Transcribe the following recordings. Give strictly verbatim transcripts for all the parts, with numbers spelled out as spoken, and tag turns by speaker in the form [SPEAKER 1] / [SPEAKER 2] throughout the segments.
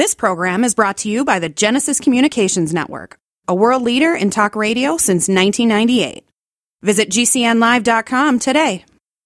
[SPEAKER 1] This program is brought to you by the Genesis Communications Network, a world leader in talk radio since nineteen ninety-eight. Visit G C N live dot com today.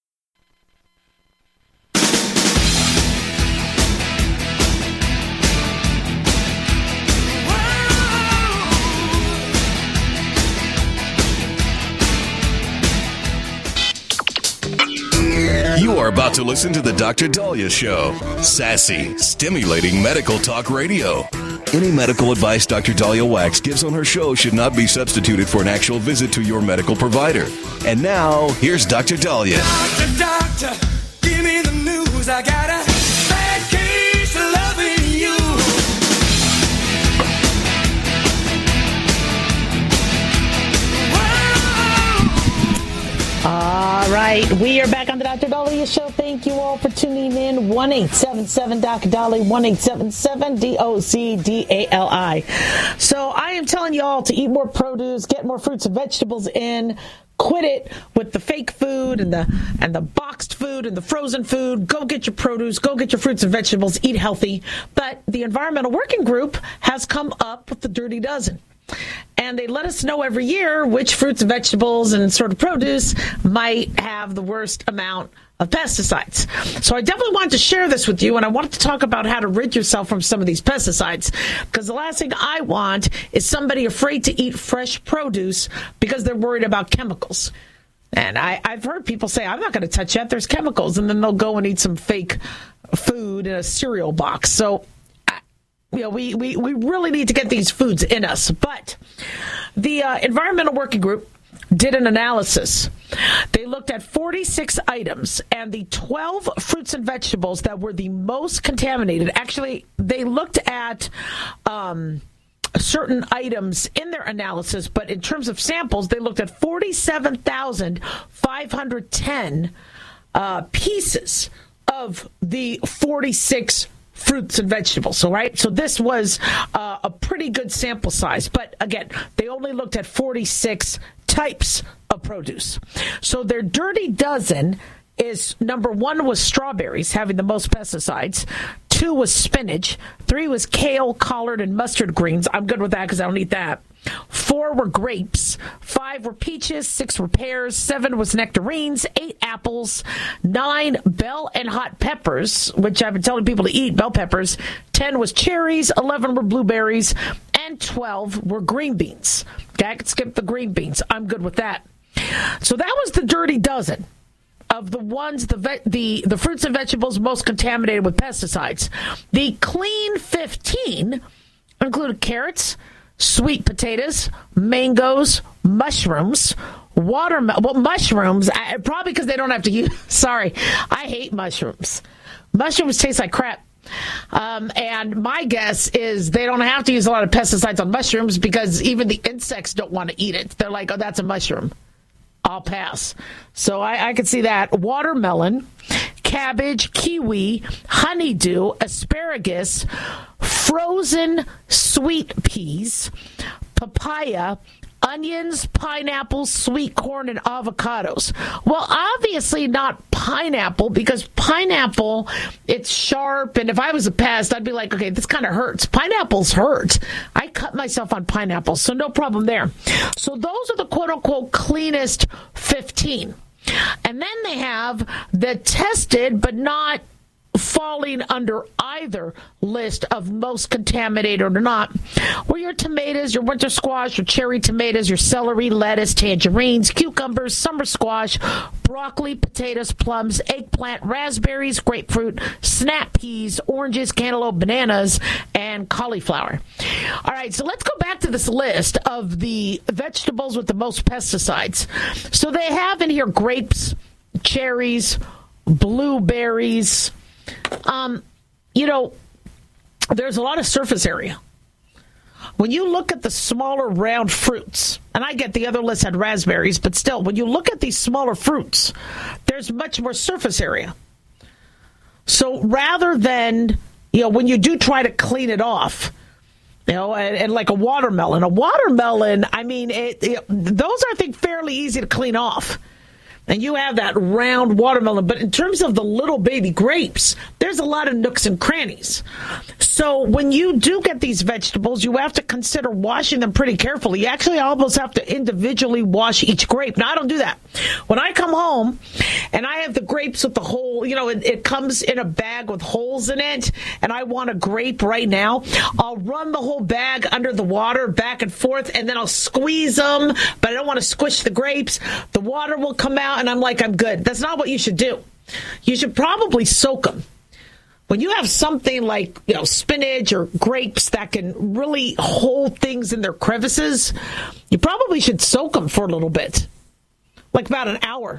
[SPEAKER 2] You are about to listen to the Doctor Daliah Show. Sassy, stimulating medical talk radio. Any medical advice Doctor Daliah Wax gives on her show should not be substituted for an actual visit to your medical provider. And now, here's Doctor Daliah.
[SPEAKER 3] Doctor, doctor, give me the news. I got a bad case of loving you.
[SPEAKER 4] All right, we are back on the Doctor Daliah Show. Thank you all for tuning in. one eight seven seven Doctor Daliah, one eight seven seven D O C D A L I. So I am telling you all to eat more produce, get more fruits and vegetables in. Quit it with the fake food and the and the boxed food and the frozen food. Go get your produce. Go get your fruits and vegetables. Eat healthy. But the Environmental Working Group has come up with the Dirty Dozen. And they let us know every year which fruits and vegetables and sort of produce might have the worst amount of pesticides. So I definitely wanted to share this with you, and I wanted to talk about how to rid yourself from some of these pesticides, because the last thing I want is somebody afraid to eat fresh produce because they're worried about chemicals. And I, I've heard people say, I'm not going to touch that, there's chemicals, and then they'll go and eat some fake food in a cereal box. So You know, we, we, we really need to get these foods in us. But the uh, Environmental Working Group did an analysis. They looked at forty-six items, and the twelve fruits and vegetables that were the most contaminated. Actually, they looked at um, certain items in their analysis, but in terms of samples, they looked at forty-seven thousand five hundred ten uh, pieces of the forty-six fruits and vegetables. So, right. So this was uh, a pretty good sample size. But again, they only looked at forty-six types of produce. So their Dirty Dozen is, number one was strawberries, having the most pesticides. Two was spinach. Three was kale, collard, and mustard greens. I'm good with that because I don't eat that. Four were grapes. Five were peaches. Six were pears. Seven was nectarines. Eight apples. Nine bell and hot peppers, which I've been telling people to eat, bell peppers. Ten was cherries. Eleven were blueberries. And twelve were green beans. Okay, I could skip the green beans. I'm good with that. So that was the Dirty Dozen of the ones, the ve- the the fruits and vegetables most contaminated with pesticides. The Clean fifteen included carrots, sweet potatoes, mangoes, mushrooms, watermelon. Well, mushrooms, I, probably because they don't have to use. Sorry, I hate mushrooms. Mushrooms taste like crap. Um, and my guess is they don't have to use a lot of pesticides on mushrooms because even the insects don't want to eat it. They're like, oh, that's a mushroom. I'll pass. So I, I could see that. Watermelon, cabbage, kiwi, honeydew, asparagus, frozen sweet peas, papaya, onions, pineapples, sweet corn, and avocados. Well, obviously not pineapple, because pineapple, it's sharp, and if I was a pest, I'd be like, okay, this kind of hurts. Pineapples hurt. I cut myself on pineapples, so no problem there. So those are the quote-unquote cleanest fifteen. And then they have the tested but not falling under either list of most contaminated or not, were your tomatoes, your winter squash, your cherry tomatoes, your celery, lettuce, tangerines, cucumbers, summer squash, broccoli, potatoes, plums, eggplant, raspberries, grapefruit, snap peas, oranges, cantaloupe, bananas, and cauliflower. All right, so let's go back to this list of the vegetables with the most pesticides. So they have in here grapes, cherries, blueberries. Um, you know, there's a lot of surface area. When you look at the smaller round fruits, and I get the other list had raspberries, but still, when you look at these smaller fruits, there's much more surface area. So rather than, you know, when you do try to clean it off, you know, and, and like a watermelon, a watermelon, I mean, it, it, those are, I think, fairly easy to clean off. and you have that round watermelon. But in terms of the little baby grapes, there's a lot of nooks and crannies. So when you do get these vegetables, you have to consider washing them pretty carefully. You actually almost have to individually wash each grape. Now, I don't do that. When I come home and I have the grapes with the hole, you know, it, it comes in a bag with holes in it, and I want a grape right now, I'll run the whole bag under the water back and forth, and then I'll squeeze them, but I don't want to squish the grapes. The water will come out, and I'm like, I'm good. That's not what you should do. You should probably soak them. When you have something like, you know, spinach or grapes that can really hold things in their crevices, you probably should soak them for a little bit, like about an hour.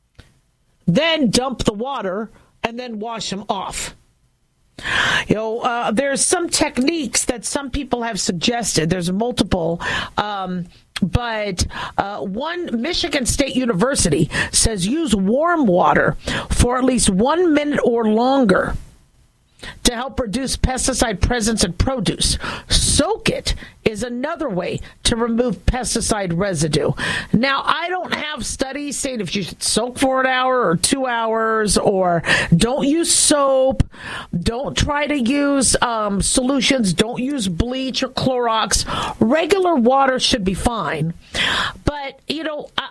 [SPEAKER 4] Then dump the water and then wash them off. You know, uh, there's some techniques that some people have suggested. There's multiple. Um, but uh, one, Michigan State University says use warm water for at least one minute or longer to help reduce pesticide presence in produce. Soak it is another way to remove pesticide residue. Now, I don't have studies saying if you should soak for an hour or two hours, or don't use soap, don't try to use um, solutions, don't use bleach or Clorox. Regular water should be fine. But, you know, I...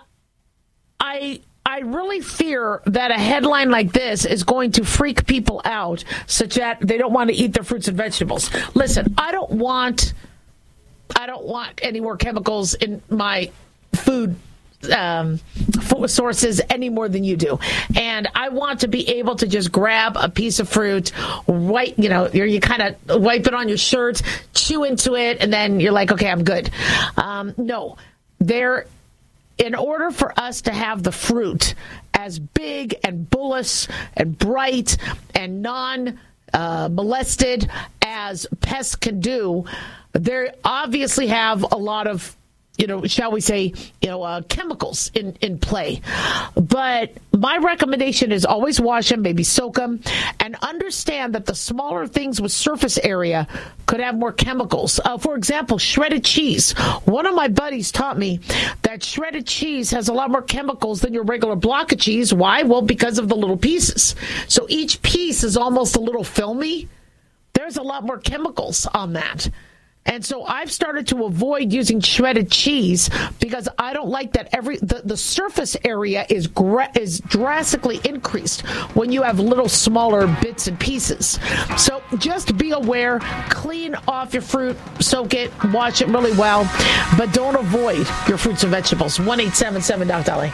[SPEAKER 4] I I really fear that a headline like this is going to freak people out such that they don't want to eat their fruits and vegetables. Listen, I don't want I don't want any more chemicals in my food um, food sources any more than you do. And I want to be able to just grab a piece of fruit, wipe, you know, you kind of wipe it on your shirt, chew into it, and then you're like, okay, I'm good. Um, no, there In order for us to have the fruit as big and bullish and bright and non-molested uh, as pests can do, they obviously have a lot of, you know, shall we say, you know, uh, chemicals in, in play. But my recommendation is always wash them, maybe soak them, and understand that the smaller things with surface area could have more chemicals. Uh, for example, shredded cheese. One of my buddies taught me that shredded cheese has a lot more chemicals than your regular block of cheese. Why? Well, because of the little pieces. So each piece is almost a little filmy. There's a lot more chemicals on that. And so I've started to avoid using shredded cheese because I don't like that every the, the surface area is gra- is drastically increased when you have little smaller bits and pieces. So just be aware, clean off your fruit, soak it, wash it really well, but don't avoid your fruits and vegetables. one eight seven seven Doctor Dolly.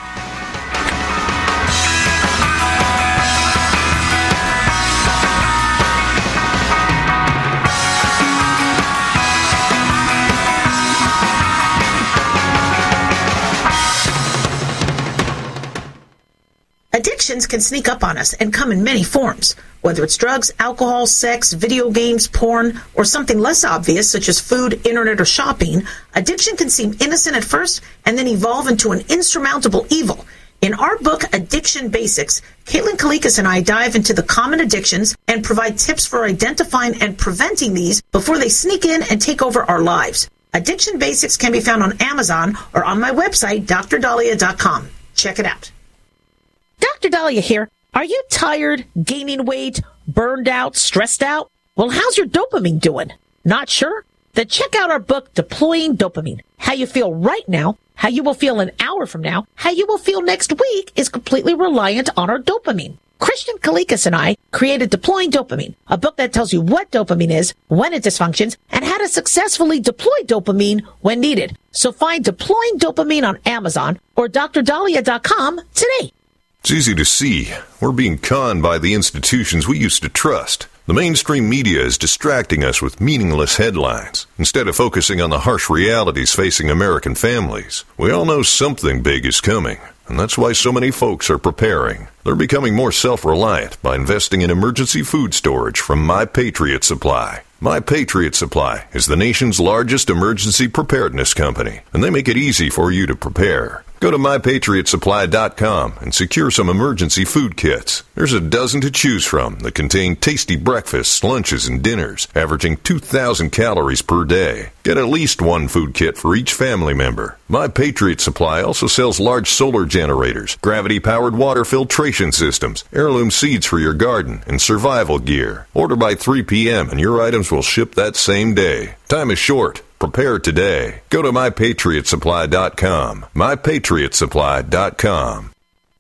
[SPEAKER 5] Addictions can sneak up on us and come in many forms, whether it's drugs, alcohol, sex, video games, porn, or something less obvious such as food, internet, or shopping. Addiction can seem innocent at first and then evolve into an insurmountable evil. In our book, Addiction Basics, Caitlin Kalikas and I dive into the common addictions and provide tips for identifying and preventing these before they sneak in and take over our lives. Addiction Basics can be found on Amazon or on my website, D R Dahlia dot com. Check it out.
[SPEAKER 4] Doctor Dahlia here. Are you tired, gaining weight, burned out, stressed out? Well, how's your dopamine doing? Not sure? Then check out our book, Deploying Dopamine. How you feel right now, how you will feel an hour from now, how you will feel next week is completely reliant on our dopamine. Christian Kalikas and I created Deploying Dopamine, a book that tells you what dopamine is, when it dysfunctions, and how to successfully deploy dopamine when needed. So find Deploying Dopamine on Amazon or D R Dahlia dot com today.
[SPEAKER 6] It's easy to see. We're being conned by the institutions we used to trust. The mainstream media is distracting us with meaningless headlines instead of focusing on the harsh realities facing American families. We all know something big is coming, and that's why so many folks are preparing. They're becoming more self-reliant by investing in emergency food storage from My Patriot Supply. My Patriot Supply is the nation's largest emergency preparedness company, and they make it easy for you to prepare. Go to my patriot supply dot com and secure some emergency food kits. There's a dozen to choose from that contain tasty breakfasts, lunches, and dinners, averaging two thousand calories per day. Get at least one food kit for each family member. My Patriot Supply also sells large solar generators, gravity-powered water filtration systems, heirloom seeds for your garden, and survival gear. Order by three p.m. and your items will ship that same day. Time is short. Prepare today. Go to my patriot supply dot com. my patriot supply dot com.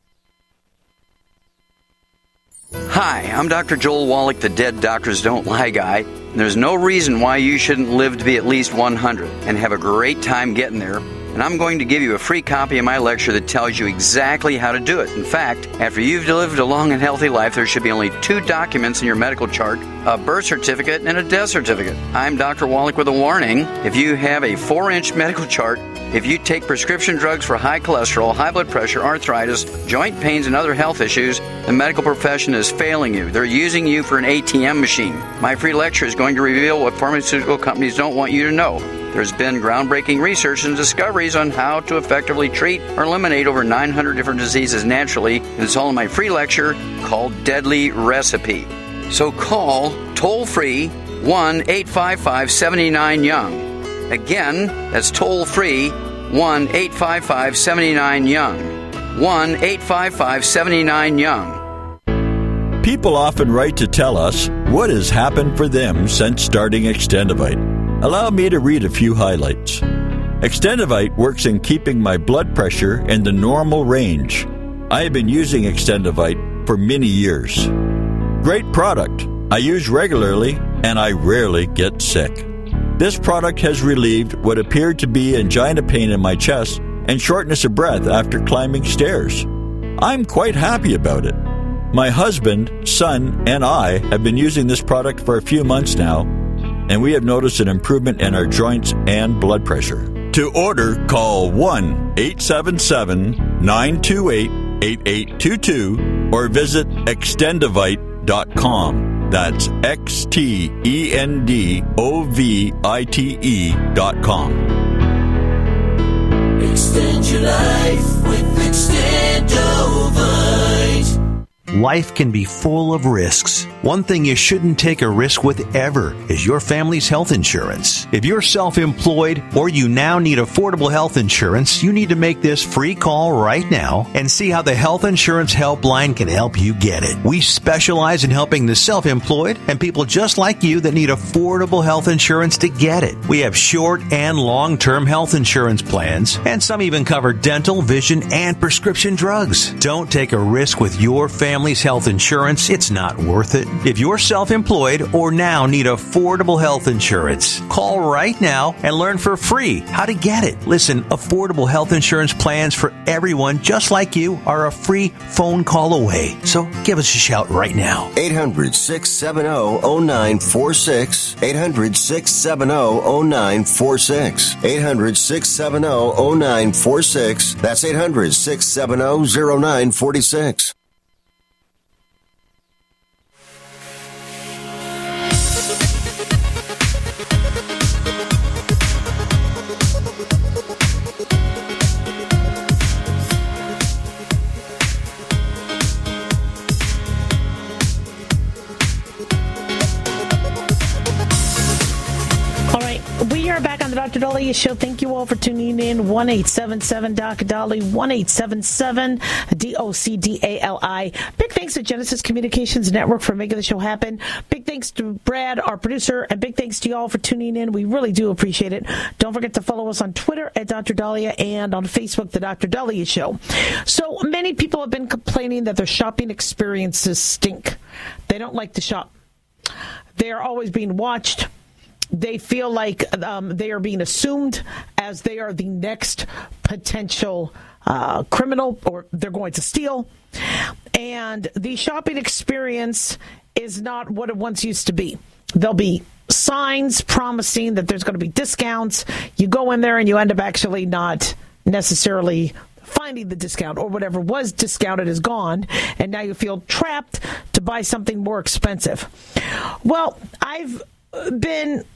[SPEAKER 7] Hi, I'm Doctor Joel Wallach, the Dead Doctors Don't Lie guy. And there's no reason why you shouldn't live to be at least one hundred and have a great time getting there. And I'm going to give you a free copy of my lecture that tells you exactly how to do it. In fact, after you've lived a long and healthy life, there should be only two documents in your medical chart, a birth certificate and a death certificate. I'm Doctor Wallach with a warning. If you have a four-inch medical chart, if you take prescription drugs for high cholesterol, high blood pressure, arthritis, joint pains, and other health issues, the medical profession is failing you. They're using you for an A T M machine. My free lecture is going to reveal what pharmaceutical companies don't want you to know. There's been groundbreaking research and discoveries on how to effectively treat or eliminate over nine hundred different diseases naturally, and it's all in my free lecture called Deadly Recipe. So call toll-free one eight five five seven nine young. Again, that's toll-free one eight five five seven nine young. one eight five five seven nine young.
[SPEAKER 8] People often write to tell us what has happened for them since starting Extendivite. Allow me to read a few highlights. Extendivite works in keeping my blood pressure in the normal range. I have been using Extendivite for many years. Great product. I use regularly and I rarely get sick. This product has relieved what appeared to be angina pain in my chest and shortness of breath after climbing stairs. I'm quite happy about it. My husband, son, and I have been using this product for a few months now, and we have noticed an improvement in our joints and blood pressure. To order, call one eight seven seven nine two eight eight eight two two or visit extendivite dot com. That's X T E N D O V I T E dot com.
[SPEAKER 9] Extend your life with Extendovite.
[SPEAKER 10] Life can be full of risks. One thing you shouldn't take a risk with ever is your family's health insurance. If you're self-employed or you now need affordable health insurance, you need to make this free call right now and see how the Health Insurance Helpline can help you get it. We specialize in helping the self-employed and people just like you that need affordable health insurance to get it. We have short and long-term health insurance plans, and some even cover dental, vision, and prescription drugs. Don't take a risk with your family Family's health insurance. It's not worth it. If you're self-employed or now need affordable health insurance, call right now and learn for free how to get it. Listen, affordable health insurance plans for everyone just like you are a free phone call away. So give us a shout right now.
[SPEAKER 11] eight hundred, six seven zero, zero nine four six. eight hundred, six seven zero, zero nine four six. eight hundred, six seven zero, zero nine four six. That's eight hundred, six seven zero, zero nine four six.
[SPEAKER 4] The Doctor Dahlia Show. Thank you all for tuning in. one eight seven seven D O C D A L I. one eight seven seven D O C D A L I. Big thanks to Genesis Communications Network for making the show happen. Big thanks to Brad, our producer, and big thanks to y'all for tuning in. We really do appreciate it. Don't forget to follow us on Twitter at Doctor Dahlia and on Facebook, The Doctor Dahlia Show. So many people have been complaining that their shopping experiences stink. They don't like to shop. They are always being watched. They feel like um, they are being assumed as they are the next potential uh, criminal, or they're going to steal. And the shopping experience is not what it once used to be. There'll be signs promising that there's going to be discounts. You go in there and you end up actually not necessarily finding the discount, or whatever was discounted is gone, and now you feel trapped to buy something more expensive. Well, I've been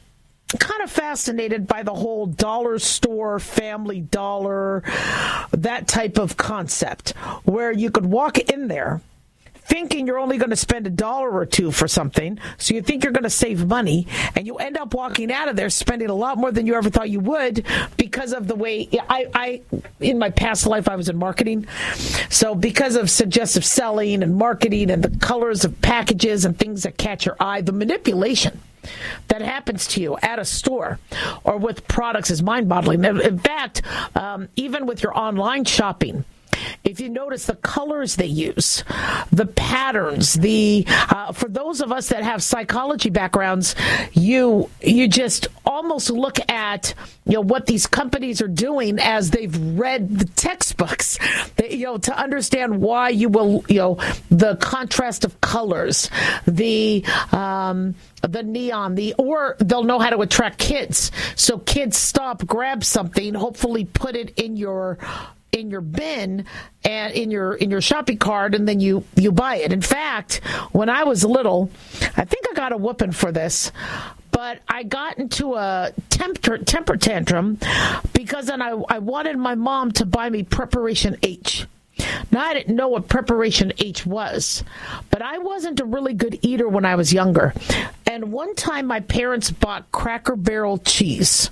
[SPEAKER 4] kind of fascinated by the whole dollar store, Family Dollar, that type of concept, where you could walk in there thinking you're only going to spend a dollar or two for something, so you think you're going to save money, and you end up walking out of there spending a lot more than you ever thought you would because of the way I, I in my past life, I was in marketing. So because of suggestive selling and marketing and the colors of packages and things that catch your eye, the manipulation that happens to you at a store or with products is mind-boggling. In fact, um, even with your online shopping, if you notice the colors they use, the patterns, the uh, for those of us that have psychology backgrounds, you you just almost look at you know what these companies are doing as they've read the textbooks, that, you know, to understand why you will you know the contrast of colors, the um, the neon, the or they'll know how to attract kids, so kids stop, grab something, hopefully put it in your. in your bin and in your in your shopping cart, and then you you buy it. In fact, when I was little, I think I got a whooping for this, but I got into a temper, temper tantrum because then I, I wanted my mom to buy me Preparation H. Now, I didn't know what Preparation H was, but I wasn't a really good eater when I was younger. And one time my parents bought Cracker Barrel cheese.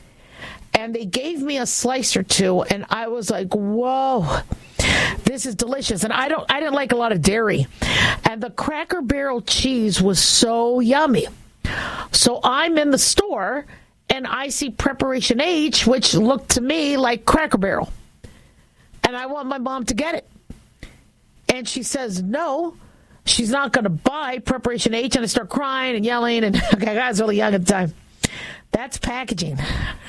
[SPEAKER 4] And they gave me a slice or two, and I was like, whoa, this is delicious. And I don't, I didn't like a lot of dairy. And the Cracker Barrel cheese was so yummy. So I'm in the store, and I see Preparation H, which looked to me like Cracker Barrel. And I want my mom to get it. And she says, no, she's not going to buy Preparation H. And I start crying and yelling. And okay, I was really young at the time. That's packaging.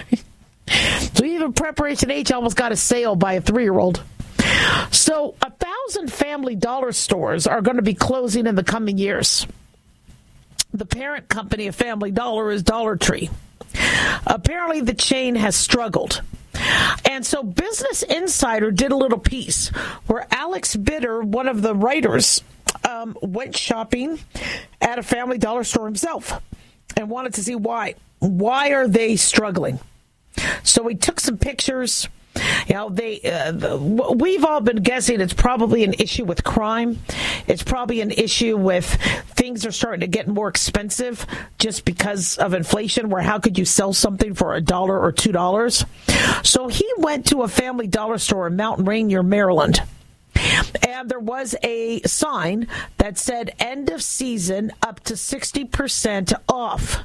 [SPEAKER 4] So even Preparation H almost got a sale by a three-year-old. So a thousand Family Dollar stores are going to be closing in the coming years. The parent company of Family Dollar is Dollar Tree. Apparently the chain has struggled. And so Business Insider did a little piece where Alex Bitter, one of the writers, um, went shopping at a Family Dollar store himself and wanted to see why. Why are they struggling? So we took some pictures. You know, they uh, the, we've all been guessing it's probably an issue with crime. It's probably an issue with things are starting to get more expensive just because of inflation, where how could you sell something for a dollar or two dollars? So he went to a Family Dollar store in Mount Rainier, Maryland. And there was a sign that said end of season up to sixty percent off.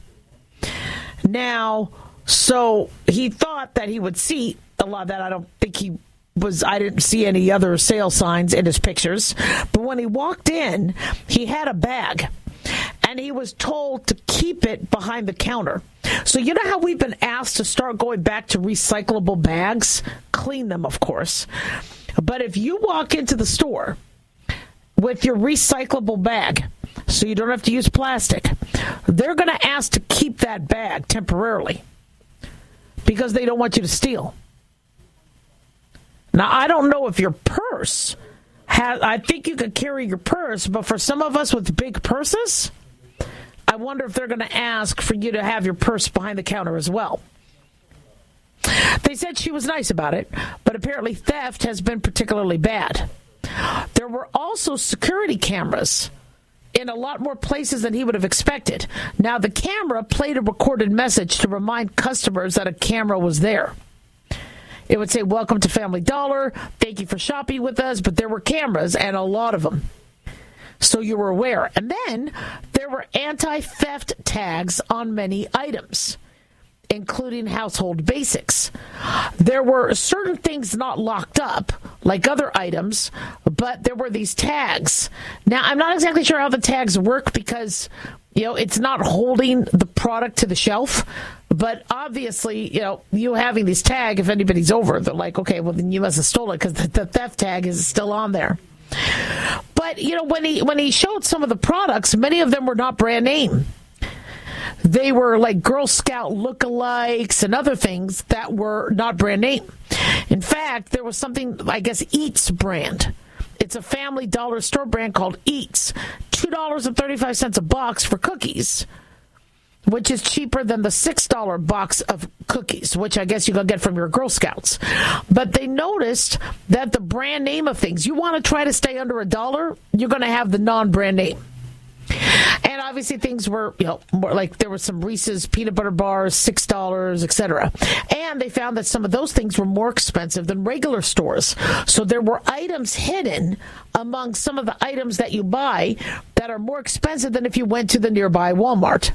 [SPEAKER 4] Now, so he thought that he would see a lot of that. I don't think he was, I didn't see any other sale signs in his pictures. But when he walked in, he had a bag. And he was told to keep it behind the counter. So you know how we've been asked to start going back to recyclable bags? Clean them, of course. But if you walk into the store with your recyclable bag, so you don't have to use plastic, they're going to ask to keep that bag temporarily because they don't want you to steal. Now, I don't know if your purse has, I think you could carry your purse, but for some of us with big purses, I wonder if they're going to ask for you to have your purse behind the counter as well. They said she was nice about it, but apparently theft has been particularly bad. There were also security cameras in a lot more places than he would have expected. Now, the camera played a recorded message to remind customers that a camera was there. It would say, welcome to Family Dollar. Thank you for shopping with us. But there were cameras, and a lot of them. So you were aware. And then there were anti-theft tags on many items, including household basics. There were certain things not locked up, like other items, but there were these tags. Now, I'm not exactly sure how the tags work because, you know, it's not holding the product to the shelf. But obviously, you know, you having these tags, if anybody's over, they're like, okay, well, then you must have stolen it because the, the theft tag is still on there. But, you know, when he when he showed some of the products, many of them were not brand name. They were like Girl Scout lookalikes and other things that were not brand name. In fact, there was something, I guess, Eats brand. It's a Family Dollar store brand called Eats. two dollars and thirty-five cents a box for cookies. which is cheaper than the six dollar box of cookies, which I guess you can get from your Girl Scouts. But they noticed that the brand name of things, you want to try to stay under a dollar, you're going to have the non-brand name. And obviously things were, you know, more like there were some Reese's peanut butter bars, six dollars, et cetera. And they found that some of those things were more expensive than regular stores. So there were items hidden among some of the items that you buy that are more expensive than if you went to the nearby Walmart.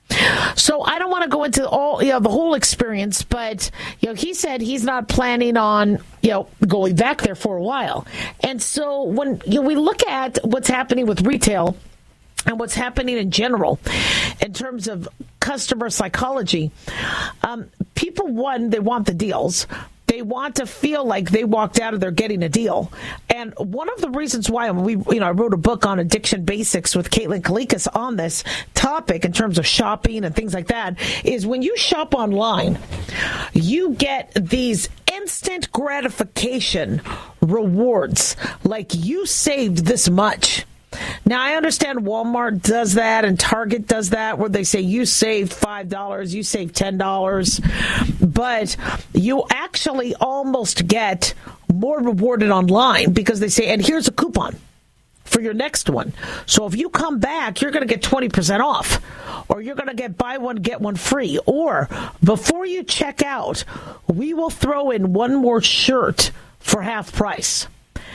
[SPEAKER 4] So I don't want to go into all, you know, the whole experience, but, you know, he said he's not planning on, you know, going back there for a while. And so when you know, we look at what's happening with retail and what's happening in general in terms of customer psychology, um, people, one, they want the deals. They want to feel like they walked out of there getting a deal. And one of the reasons why we, you know, I wrote a book on addiction basics with Caitlin Kalikas on this topic in terms of shopping and things like that is when you shop online, you get these instant gratification rewards, like you saved this much. Now, I understand Walmart does that and Target does that, where they say you saved five dollars, you saved ten dollars, but you actually almost get more rewarded online because they say, and here's a coupon for your next one. So if you come back, you're going to get twenty percent off, or you're going to get buy one, get one free, or before you check out, we will throw in one more shirt for half price.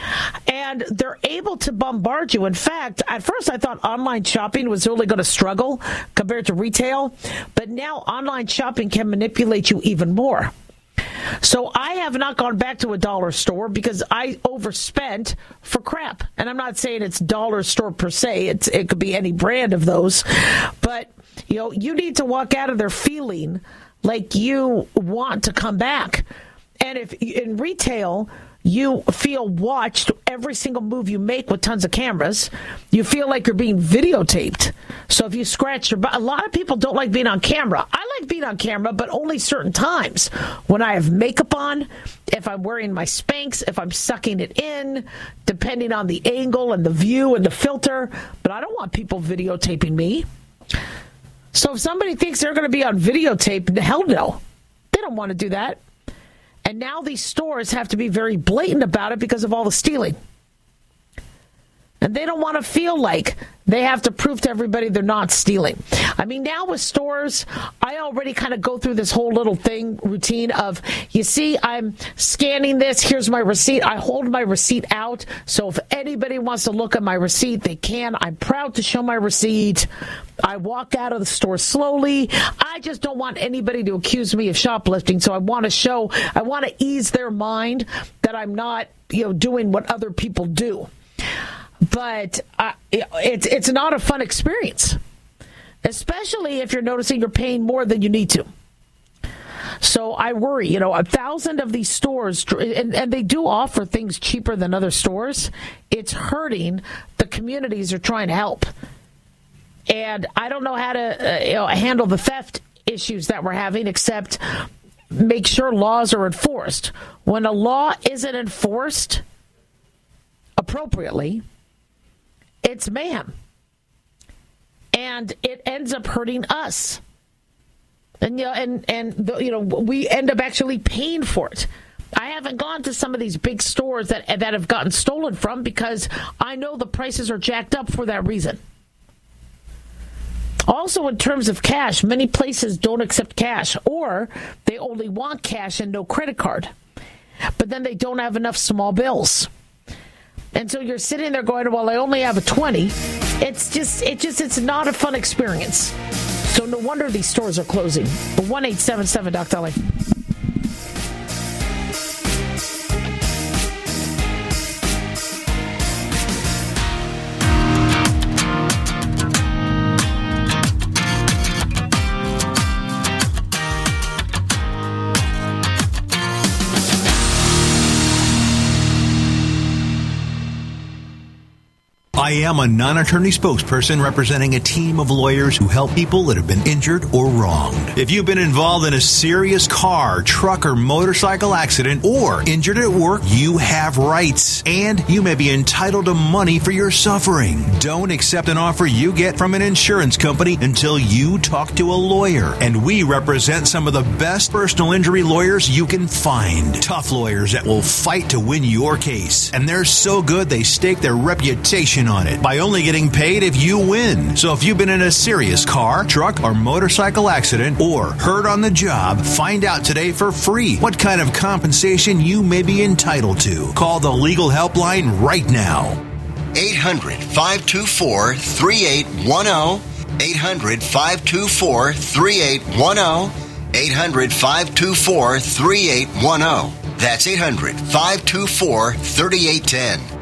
[SPEAKER 4] And they're able to bombard you. In fact, at first I thought online shopping was really going to struggle compared to retail, but now online shopping can manipulate you even more. So I have not gone back to a dollar store because I overspent for crap. And I'm not saying it's dollar store per se. It's, it could be any brand of those. But, you know, you need to walk out of there feeling like you want to come back. And if in retail, you feel watched every single move you make with tons of cameras, you feel like you're being videotaped. So if you scratch your butt, a lot of people don't like being on camera. I like being on camera, but only certain times. When I have makeup on, if I'm wearing my Spanx, if I'm sucking it in, depending on the angle and the view and the filter. But I don't want people videotaping me. So if somebody thinks they're going to be on videotape, hell no. They don't want to do that. And now these stores have to be very blatant about it because of all the stealing. And they don't want to feel like they have to prove to everybody they're not stealing. I mean, now with stores, I already kind of go through this whole little thing, routine of, you see, I'm scanning this. Here's my receipt. I hold my receipt out. So if anybody wants to look at my receipt, they can. I'm proud to show my receipt. I walk out of the store slowly. I just don't want anybody to accuse me of shoplifting. So I want to show, I want to ease their mind that I'm not, you know, doing what other people do. But uh, it's it's not a fun experience, especially if you're noticing you're paying more than you need to. So I worry, you know, a thousand of these stores, and, and they do offer things cheaper than other stores. It's hurting the communities they're trying to help. And I don't know how to uh, you know, handle the theft issues that we're having, except make sure laws are enforced. When a law isn't enforced appropriately, it's mayhem. And it ends up hurting us. And, you know, and, and the, you know, we end up actually paying for it. I haven't gone to some of these big stores that that have gotten stolen from because I know the prices are jacked up for that reason. Also, in terms of cash, many places don't accept cash, or they only want cash and no credit card. But then they don't have enough small bills. And so you're sitting there going, well, I only have a twenty. It's just, it just, it's not a fun experience. So no wonder these stores are closing. one eight seven seven Doc Dolly.
[SPEAKER 10] I am a non-attorney spokesperson representing a team of lawyers who help people that have been injured or wronged. If you've been involved in a serious car, truck, or motorcycle accident or injured at work, you have rights, and you may be entitled to money for your suffering. Don't accept an offer you get from an insurance company until you talk to a lawyer, and we represent some of the best personal injury lawyers you can find. Tough lawyers that will fight to win your case, and they're so good they stake their reputation on it by only getting paid if you win. So if you've been in a serious car, truck, or motorcycle accident or hurt on the job, find out today for free what kind of compensation you may be entitled to. Call the legal helpline right now.
[SPEAKER 12] eight hundred, five two four, three eight one zero. eight hundred, five two four, three eight one zero. eight hundred, five two four, three eight one zero. That's eight hundred, five two four, three eight one zero.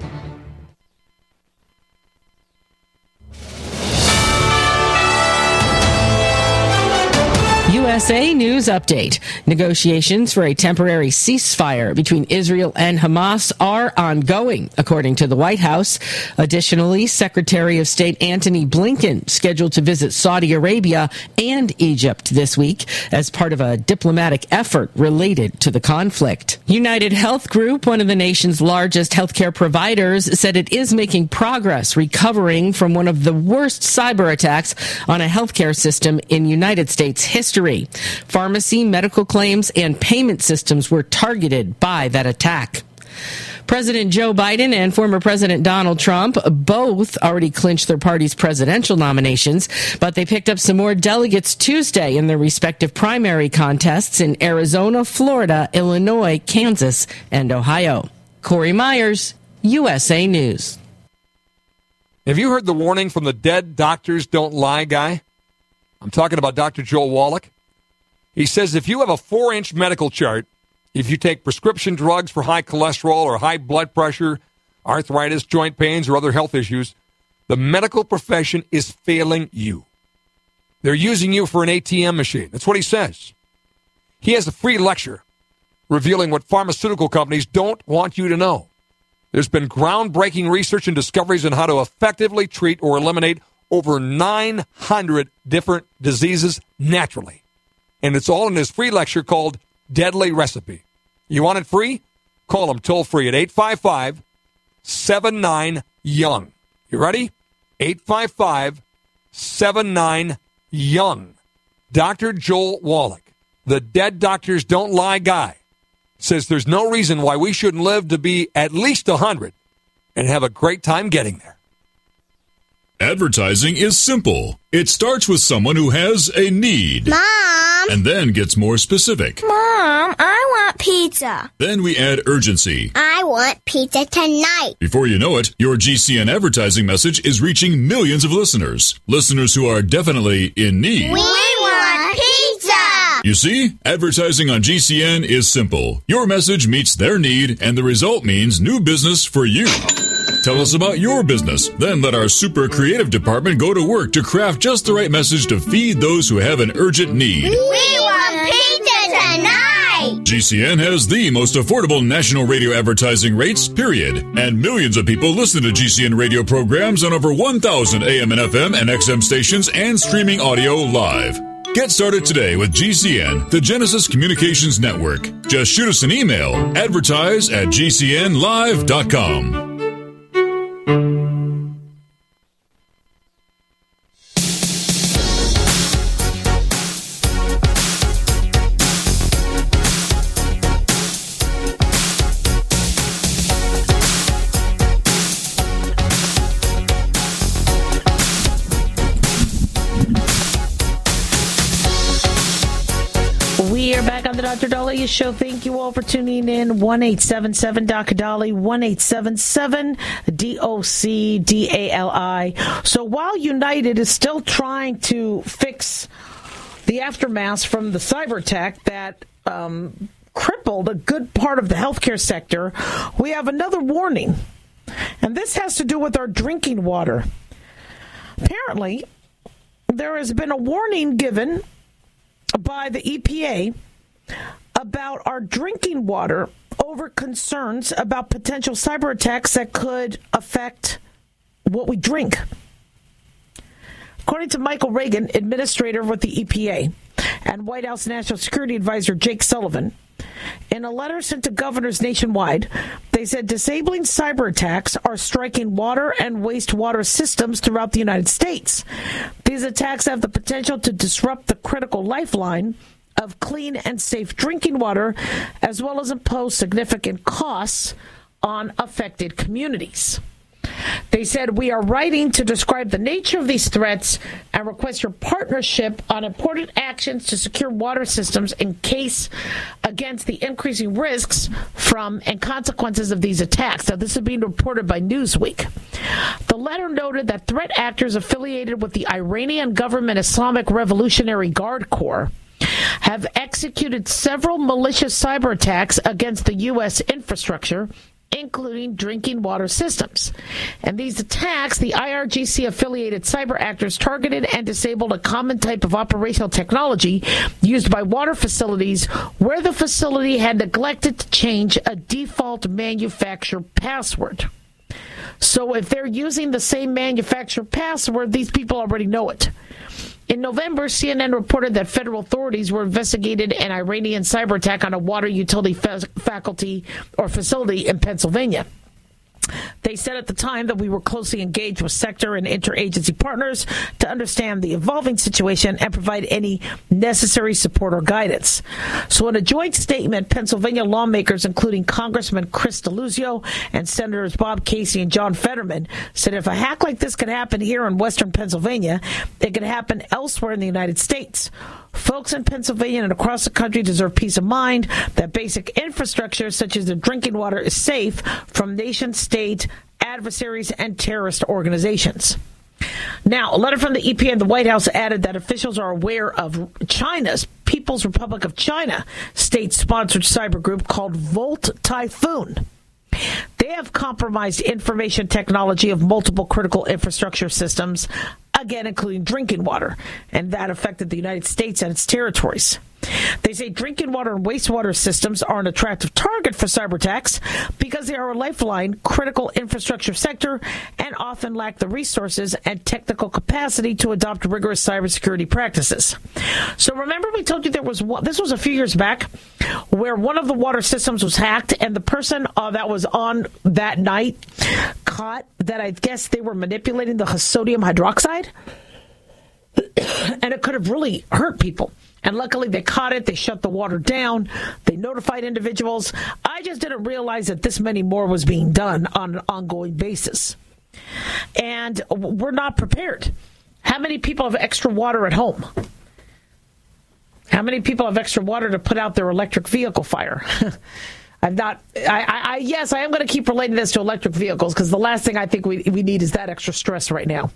[SPEAKER 4] U S A News Update. Negotiations for a temporary ceasefire between Israel and Hamas are ongoing, according to the White House. Additionally, Secretary of State Antony Blinken scheduled to visit Saudi Arabia and Egypt this week as part of a diplomatic effort related to the conflict. United Health Group, one of the nation's largest healthcare providers, said it is making progress recovering from one of the worst cyber attacks on a healthcare system in United States history. Pharmacy, medical claims, and payment systems were targeted by that attack. President Joe Biden and former President Donald Trump both already clinched their party's presidential nominations, but they picked up some more delegates Tuesday in their respective primary contests in Arizona, Florida, Illinois, Kansas, and Ohio. Corey Myers, U S A News.
[SPEAKER 13] Have you heard the warning from the dead doctors don't lie guy? I'm talking about Doctor Joel Wallach. He says if you have a four-inch medical chart, if you take prescription drugs for high cholesterol or high blood pressure, arthritis, joint pains, or other health issues, the medical profession is failing you. They're using you for an A T M machine. That's what he says. He has a free lecture revealing what pharmaceutical companies don't want you to know. There's been groundbreaking research and discoveries on how to effectively treat or eliminate over nine hundred different diseases naturally. And it's all in his free lecture called Deadly Recipe. You want it free? Call him toll free at eight five five, seven nine, young. You ready? eight five five, seven nine, young. Doctor Joel Wallach, the dead doctors don't lie guy, says there's no reason why we shouldn't live to be at least one hundred and have a great time getting there.
[SPEAKER 14] Advertising is simple. It starts with someone who has a need.
[SPEAKER 15] Mom!
[SPEAKER 14] And then gets more specific.
[SPEAKER 15] Mom, I want pizza.
[SPEAKER 14] Then we add urgency.
[SPEAKER 15] I want pizza tonight.
[SPEAKER 14] Before you know it, your G C N advertising message is reaching millions of listeners. Listeners who are definitely in need.
[SPEAKER 15] We want pizza!
[SPEAKER 14] You see, advertising on G C N is simple. Your message meets their need, and the result means new business for you. Tell us about your business. Then let our super creative department go to work to craft just the right message to feed those who have an urgent need.
[SPEAKER 15] We want pizza tonight!
[SPEAKER 14] G C N has the most affordable national radio advertising rates, period. And millions of people listen to G C N radio programs on over one thousand A M and F M and X M stations and streaming audio live. Get started today with G C N, the Genesis Communications Network. Just shoot us an email, advertise at G C N live dot com.
[SPEAKER 4] We are back on the Doctor Dahlia Show. Thank you all for tuning in. one eight seven seven D O C D A L I, one eight seven seven D O C D A L I. So while United is still trying to fix the aftermath from the cyber attack that um, crippled a good part of the healthcare sector, we have another warning. And this has to do with our drinking water. Apparently, there has been a warning given by the E P A about our drinking water over concerns about potential cyber attacks that could affect what we drink. According to Michael Reagan, administrator with the E P A, and White House National Security Advisor Jake Sullivan, in a letter sent to governors nationwide, they said disabling cyber attacks are striking water and wastewater systems throughout the United States. These attacks have the potential to disrupt the critical lifeline of clean and safe drinking water, as well as impose significant costs on affected communities. They said, we are writing to describe the nature of these threats and request your partnership on important actions to secure water systems in case against the increasing risks from and consequences of these attacks. Now, this is being reported by Newsweek. The letter noted that threat actors affiliated with the Iranian government Islamic Revolutionary Guard Corps have executed several malicious cyber attacks against the U S infrastructure, including drinking water systems. And these attacks, the I R G C-affiliated cyber actors targeted and disabled a common type of operational technology used by water facilities where the facility had neglected to change a default manufacturer password. So if they're using the same manufacturer password, these people already know it. In November, C N N reported that federal authorities were investigating an Iranian cyber attack on a water utility fa- faculty or facility in Pennsylvania. They said at the time that we were closely engaged with sector and interagency partners to understand the evolving situation and provide any necessary support or guidance. So in a joint statement, Pennsylvania lawmakers, including Congressman Chris DeLuzio and Senators Bob Casey and John Fetterman, said if a hack like this could happen here in western Pennsylvania, it could happen elsewhere in the United States. Folks in Pennsylvania and across the country deserve peace of mind that basic infrastructure, such as the drinking water, is safe from nation-state adversaries and terrorist organizations. Now, a letter from the E P A and the White House added that officials are aware of China's People's Republic of China state-sponsored cyber group called Volt Typhoon. They have compromised information technology of multiple critical infrastructure systems, again, including drinking water, and that affected the United States and its territories. They say drinking water and wastewater systems are an attractive target for cyber attacks because they are a lifeline, critical infrastructure sector, and often lack the resources and technical capacity to adopt rigorous cybersecurity practices. So remember we told you there was one, this was a few years back, where one of the water systems was hacked, and the person uh, that was on that night caught that I guess they were manipulating the sodium hydroxide, and it could have really hurt people. And luckily they caught it. They shut the water down. They notified individuals. I just didn't realize that this many more was being done on an ongoing basis. And we're not prepared. How many people have extra water at home? How many people have extra water to put out their electric vehicle fire? I'm not, I, I, I yes, I am going to keep relating this to electric vehicles because the last thing I think we, we need is that extra stress right now.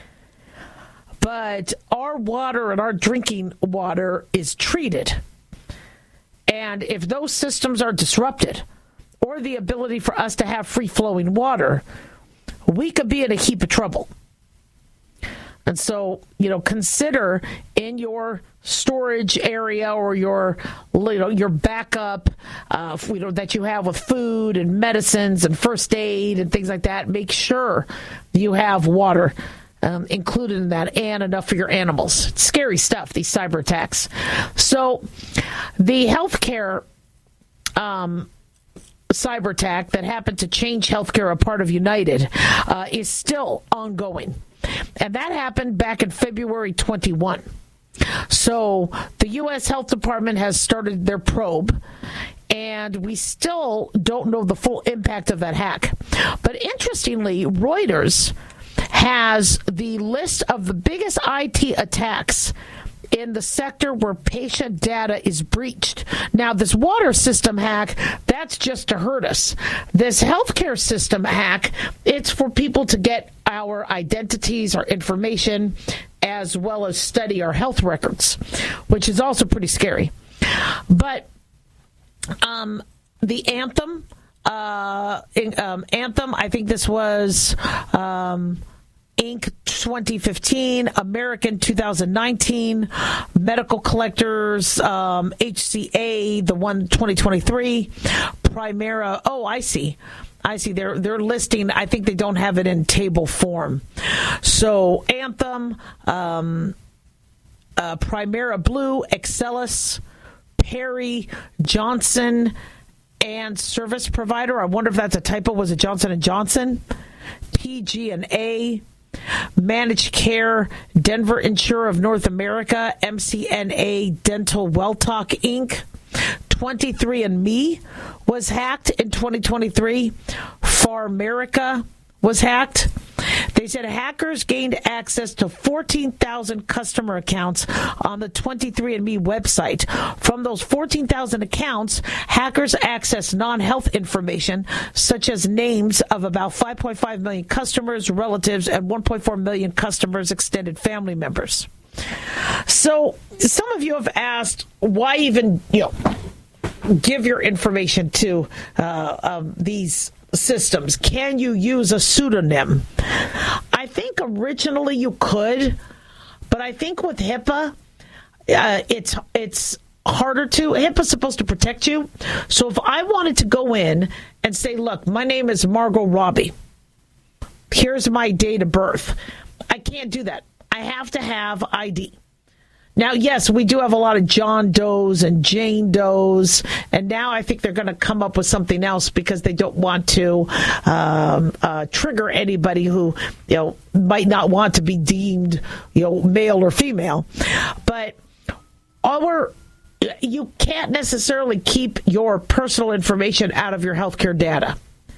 [SPEAKER 4] But our water and our drinking water is treated. And if those systems are disrupted, or the ability for us to have free-flowing water, we could be in a heap of trouble. And so, you know, consider in your storage area or your, you know, your backup, uh, you know, that you have with food and medicines and first aid and things like that. Make sure you have water Um, included in that, and enough for your animals. It's scary stuff, these cyber attacks. So the healthcare um, cyber attack that happened to Change Healthcare, a part of United, uh, is still ongoing. And that happened back in February twenty-first. So the U S Health Department has started their probe, and we still don't know the full impact of that hack. But interestingly, Reuters has the list of the biggest I T attacks in the sector where patient data is breached. Now, this water system hack, that's just to hurt us. This healthcare system hack, it's for people to get our identities, our information, as well as study our health records, which is also pretty scary. But um, the Anthem, uh, in, um, Anthem, I think this was Um, Incorporated twenty fifteen, American two thousand nineteen, Medical Collectors, um, H C A, the one twenty twenty-three, Primera, oh, I see, I see. They're they're listing. I think they don't have it in table form. So Anthem, um, uh, Primera Blue, Excellis, Perry, Johnson, and service provider. I wonder if that's a typo. Was it Johnson and Johnson? P G and A, Managed Care, Denver Insurer of North America, M C N A Dental Welltalk Incorporated. twenty-three and me was hacked in twenty twenty-three. Pharmerica was hacked. They said hackers gained access to fourteen thousand customer accounts on the twenty-three and me website. From those fourteen thousand accounts, hackers accessed non-health information such as names of about five point five million customers, relatives, and one point four million customers' extended family members. So some of you have asked, why even, you know, give your information to uh, um, these systems? Can you use a pseudonym? I think originally you could, but I think with HIPAA, uh, it's it's harder to. HIPAA's supposed to protect you. So if I wanted to go in and say, look, my name is Margot Robbie, here's my date of birth, I can't do that. I have to have I D. Now, yes, we do have a lot of John Does and Jane Does, and now I think they're going to come up with something else because they don't want to um, uh, trigger anybody who, you know, might not want to be deemed, you know, male or female. But our, you can't necessarily keep your personal information out of your healthcare data.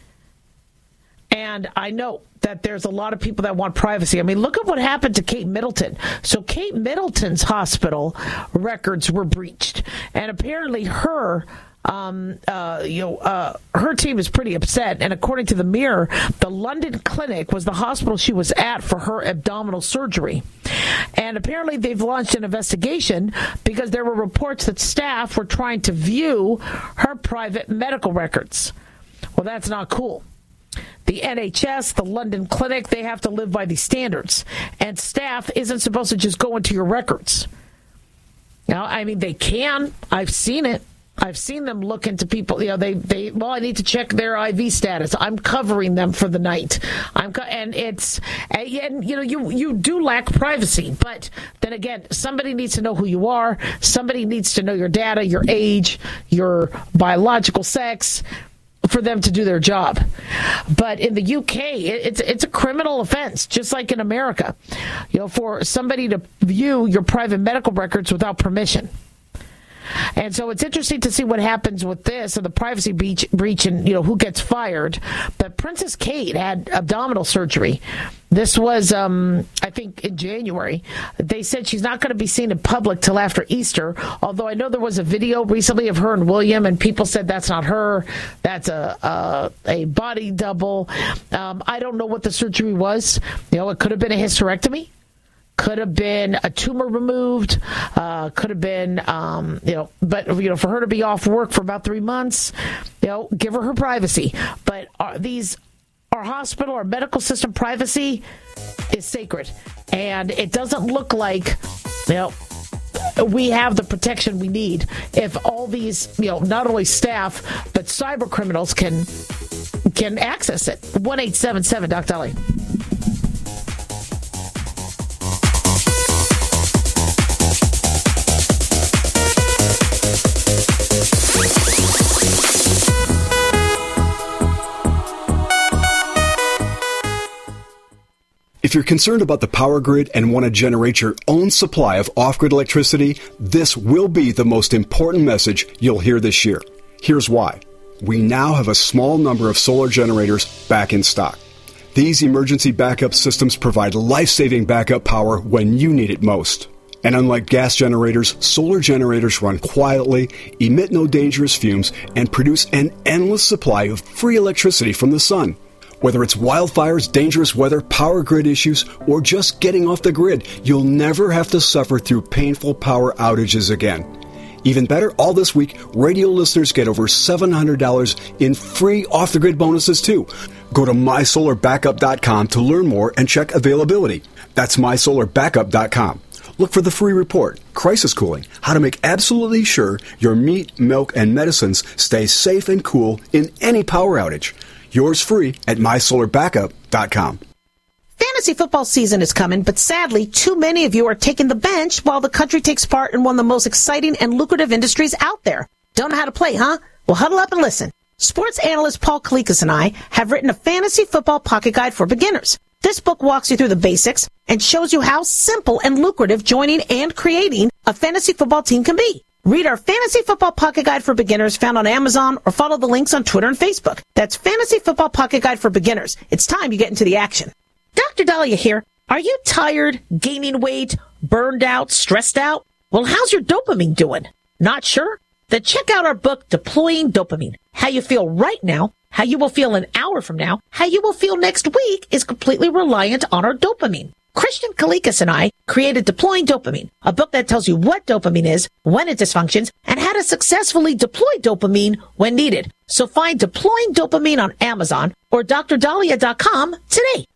[SPEAKER 4] And I know that there's a lot of people that want privacy. I mean, look at what happened to Kate Middleton. So Kate Middleton's hospital records were breached, and apparently her, um, uh, you know, uh, her team is pretty upset. And according to the Mirror, the London clinic was the hospital she was at for her abdominal surgery. And apparently they've launched an investigation because there were reports that staff were trying to view her private medical records. Well, that's not cool. The N H S, the London Clinic, they have to live by these standards. And staff isn't supposed to just go into your records. Now, I mean, they can. I've seen it. I've seen them look into people. You know, they, they well, I need to check their I V status. I'm covering them for the night. I'm co- And it's, and, you know, you, you do lack privacy. But then again, somebody needs to know who you are. Somebody needs to know your data, your age, your biological sex, for them to do their job. But in the U K, it's it's a criminal offense, just like in America, you know, for somebody to view your private medical records without permission. And so it's interesting to see what happens with this and the privacy breach, breach and, you know, who gets fired. But Princess Kate had abdominal surgery. This was, um, I think, in January. They said she's not going to be seen in public till after Easter, although I know there was a video recently of her and William, and people said that's not her. That's a a, a body double. Um, I don't know what the surgery was. You know, it could have been a hysterectomy. Could have been a tumor removed, uh, could have been, um, you know, but, you know, for her to be off work for about three months, you know, give her her privacy. But our, these, our hospital, our medical system privacy is sacred. And it doesn't look like, you know, we have the protection we need if all these, you know, not only staff, but cyber criminals can, can access it. one eight seven seven Doc Dolly.
[SPEAKER 16] If you're concerned about the power grid and want to generate your own supply of off-grid electricity, this will be the most important message you'll hear this year. Here's why. We now have a small number of solar generators back in stock. These emergency backup systems provide life-saving backup power when you need it most. And unlike gas generators, solar generators run quietly, emit no dangerous fumes, and produce an endless supply of free electricity from the sun. Whether it's wildfires, dangerous weather, power grid issues, or just getting off the grid, you'll never have to suffer through painful power outages again. Even better, all this week, radio listeners get over seven hundred dollars in free off-the-grid bonuses, too. Go to my solar backup dot com to learn more and check availability. That's my solar backup dot com. Look for the free report, Crisis Cooling, how to make absolutely sure your meat, milk, and medicines stay safe and cool in any power outage. Yours free at my solar backup dot com.
[SPEAKER 5] Fantasy football season is coming, but sadly, too many of you are taking the bench while the country takes part in one of the most exciting and lucrative industries out there. Don't know how to play, huh? Well, huddle up and listen. Sports analyst Paul Kalikas and I have written a fantasy football pocket guide for beginners. This book walks you through the basics and shows you how simple and lucrative joining and creating a fantasy football team can be. Read our Fantasy Football Pocket Guide for Beginners found on Amazon or follow the links on Twitter and Facebook. That's Fantasy Football Pocket Guide for Beginners. It's time you get into the action. Doctor Dahlia here. Are you tired, gaining weight, burned out, stressed out? Well, how's your dopamine doing? Not sure? Then check out our book, Deploying Dopamine. How you feel right now, how you will feel an hour from now, how you will feel next week is completely reliant on our dopamine. Christian Kalikas and I created Deploying Dopamine, a book that tells you what dopamine is, when it dysfunctions, and how to successfully deploy dopamine when needed. So find Deploying Dopamine on Amazon or D R dahlia dot com today.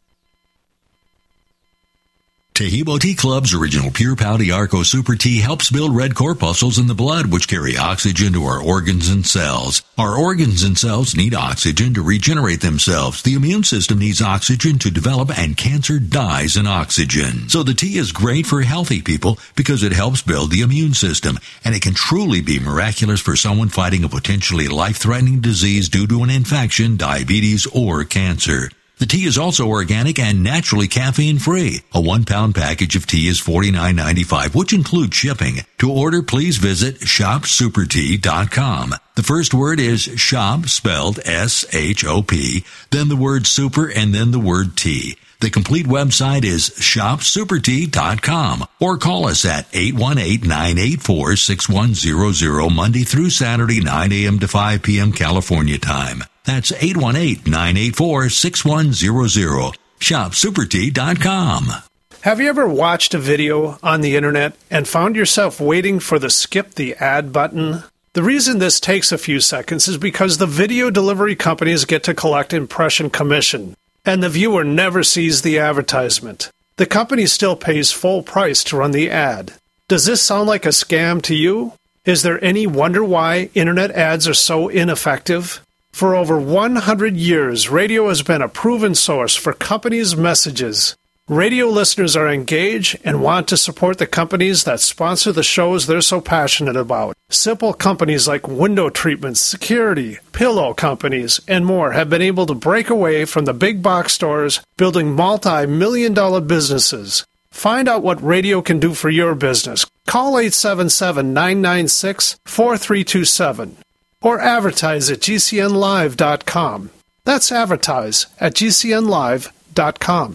[SPEAKER 17] Tahibo Tea Club's original Pure Pouty Arco Super Tea helps build red corpuscles in the blood, which carry oxygen to our organs and cells. Our organs and cells need oxygen to regenerate themselves. The immune system needs oxygen to develop, and cancer dies in oxygen. So the tea is great for healthy people because it helps build the immune system, and it can truly be miraculous for someone fighting a potentially life-threatening disease due to an infection, diabetes, or cancer. The tea is also organic and naturally caffeine-free. A one-pound package of tea is forty-nine ninety-five, which includes shipping. To order, please visit shop super tea dot com. The first word is shop, spelled S H O P, then the word super, and then the word tea. The complete website is shop super tea dot com, or call us at eight one eight, nine eight four, six one zero zero Monday through Saturday, nine a.m. to five p.m. California time. That's eight one eight, nine eight four, six one zero zero. shop super tea dot com.
[SPEAKER 18] Have you ever watched a video on the internet and found yourself waiting for the skip the ad button? The reason this takes a few seconds is because the video delivery companies get to collect impression commission, and the viewer never sees the advertisement. The company still pays full price to run the ad. Does this sound like a scam to you? Is there any wonder why internet ads are so ineffective? For over one hundred years, radio has been a proven source for companies' messages. Radio listeners are engaged and want to support the companies that sponsor the shows they're so passionate about. Simple companies like window treatments, security, pillow companies, and more have been able to break away from the big box stores, building multi-million dollar businesses. Find out what radio can do for your business. Call eight seven seven, nine nine six, four three two seven. Or advertise at G C N live dot com. That's advertise at G C N live dot com.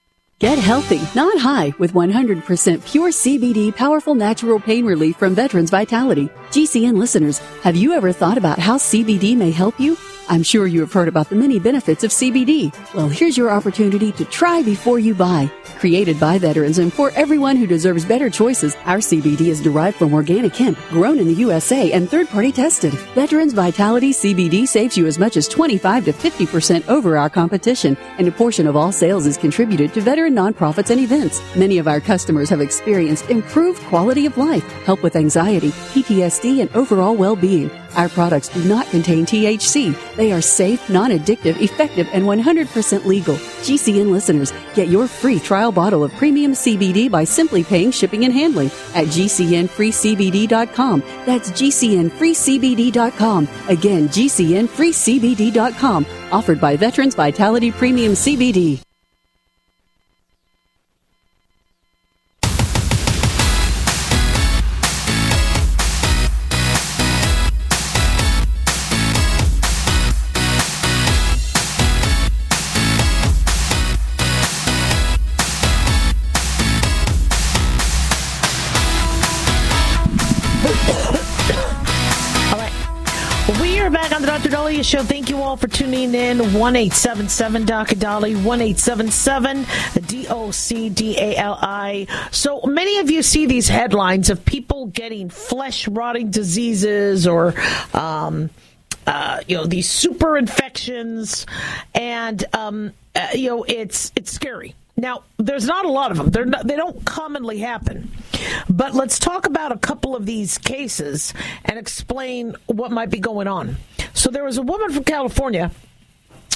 [SPEAKER 19] Get healthy, not high, with one hundred percent pure C B D powerful natural pain relief from Veterans Vitality. G C N listeners, have you ever thought about how C B D may help you? I'm sure you have heard about the many benefits of C B D. Well, here's your opportunity to try before you buy. Created by veterans and for everyone who deserves better choices, our C B D is derived from organic hemp, grown in the U S A and third-party tested. Veterans Vitality C B D saves you as much as twenty-five to fifty percent over our competition, and a portion of all sales is contributed to veteran nonprofits and events. Many of our customers have experienced improved quality of life, help with anxiety, P T S D, and overall well-being. Our products do not contain T H C. They are safe, non-addictive, effective, and one hundred percent legal. G C N listeners, get your free trial bottle of premium C B D by simply paying shipping and handling at G C N free C B D dot com. That's G C N free C B D dot com. Again, G C N free C B D dot com. Offered by Veterans Vitality Premium C B D.
[SPEAKER 4] Doctor Dahlia Show. Thank you all for tuning in. one eight seven seven D O C D A L I, one eight seven seven D O C D A L I. So many of you see these headlines of people getting flesh-rotting diseases or, um, uh, you know, these super infections, and um, uh, you know, it's it's scary. Now, there's not a lot of them. They're not, they don't commonly happen. But let's talk about a couple of these cases and explain what might be going on. So there was a woman from California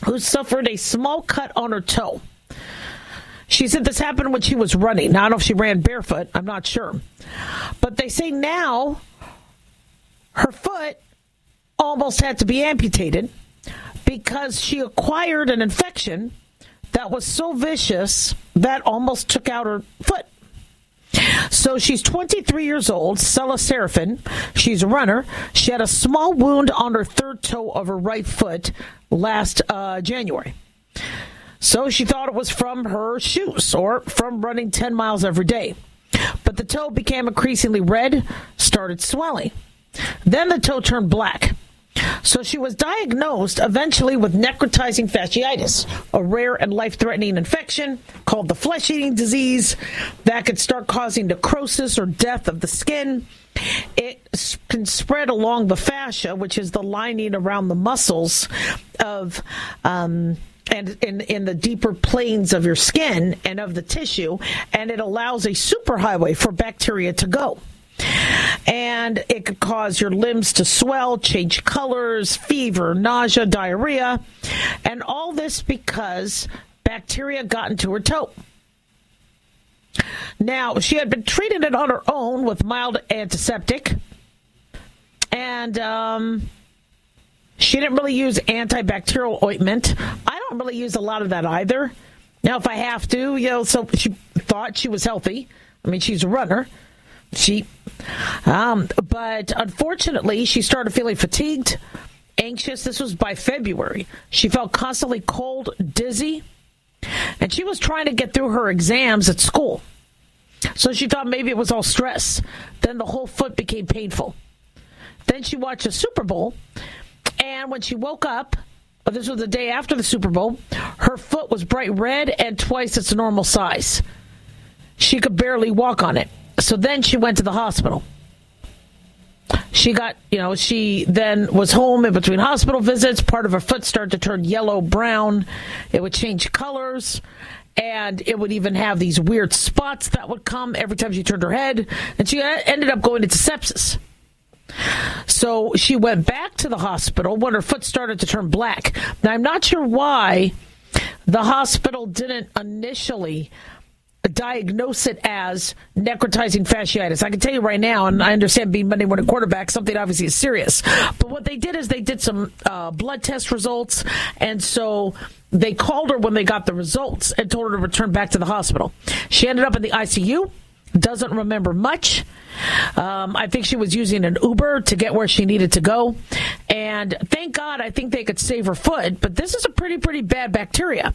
[SPEAKER 4] who suffered a small cut on her toe. She said this happened when she was running. Now, I don't know if she ran barefoot. I'm not sure. But they say now her foot almost had to be amputated because she acquired an infection that was so vicious that almost took out her foot. So she's twenty-three years old, Sella Serafin. She's a runner. She had a small wound on her third toe of her right foot last uh, January. So she thought it was from her shoes or from running ten miles every day. But the toe became increasingly red, started swelling. Then the toe turned black. So she was diagnosed eventually with necrotizing fasciitis, a rare and life-threatening infection called the flesh-eating disease that could start causing necrosis or death of the skin. It can spread along the fascia, which is the lining around the muscles of um, and in, in the deeper planes of your skin and of the tissue, and it allows a superhighway for bacteria to go. And it could cause your limbs to swell, change colors, fever, nausea, diarrhea, and all this because bacteria got into her toe. Now, she had been treating it on her own with mild antiseptic, and um, she didn't really use antibacterial ointment. I don't really use a lot of that either. Now, if I have to, you know, so she thought she was healthy. I mean, she's a runner. She, um, but unfortunately, she started feeling fatigued, anxious. This was by February. She felt constantly cold, dizzy, and she was trying to get through her exams at school. So she thought maybe it was all stress. Then the whole foot became painful. Then she watched the Super Bowl, and when she woke up, this was the day after the Super Bowl, her foot was bright red and twice its normal size. She could barely walk on it. So then she went to the hospital. She got, you know, she then was home in between hospital visits. Part of her foot started to turn yellow, brown. It would change colors. And it would even have these weird spots that would come every time she turned her head. And she ended up going into sepsis. So she went back to the hospital when her foot started to turn black. Now, I'm not sure why the hospital didn't initially diagnose it as necrotizing fasciitis. I can tell you right now, and I understand being Monday morning quarterback, something obviously is serious. But what they did is they did some uh, blood test results, and so they called her when they got the results and told her to return back to the hospital. She ended up in the I C U, doesn't remember much. Um, I think she was using an Uber to get where she needed to go. And thank God, I think they could save her foot, but this is a pretty, pretty bad bacteria.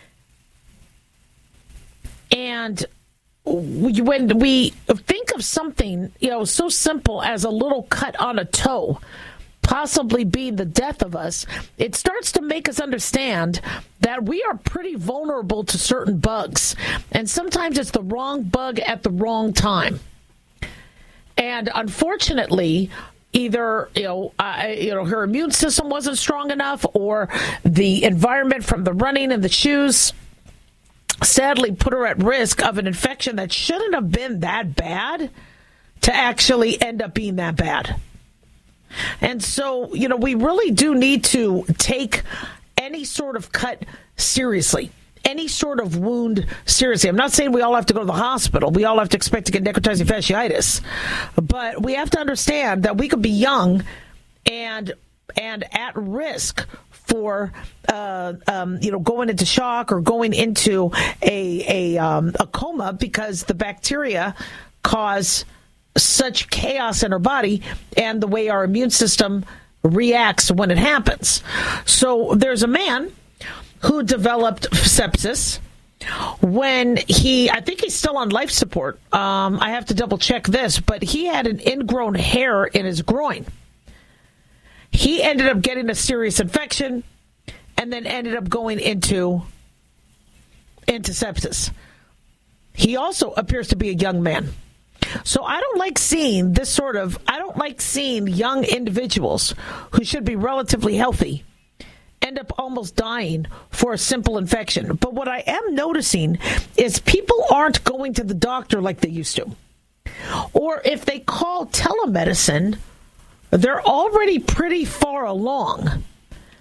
[SPEAKER 4] And when we think of something, you know, so simple as a little cut on a toe possibly being the death of us, it starts to make us understand that we are pretty vulnerable to certain bugs. And sometimes it's the wrong bug at the wrong time. And unfortunately, either, you know, uh, you know, her immune system wasn't strong enough, or the environment from the running and the shoes sadly put her at risk of an infection that shouldn't have been that bad to actually end up being that bad. And so, you know, we really do need to take any sort of cut seriously, any sort of wound seriously. I'm not saying we all have to go to the hospital. We all have to expect to get necrotizing fasciitis. But we have to understand that we could be young and and at risk for, uh, um, you know, going into shock or going into a a, um, a coma because the bacteria cause such chaos in our body and the way our immune system reacts when it happens. So there's a man who developed sepsis when he, I think he's still on life support. Um, I have to double check this, but he had an ingrown hair in his groin. He ended up getting a serious infection and then ended up going into, into sepsis. He also appears to be a young man. So I don't like seeing this sort of, I don't like seeing young individuals who should be relatively healthy end up almost dying for a simple infection. But what I am noticing is people aren't going to the doctor like they used to. Or if they call telemedicine, they're already pretty far along.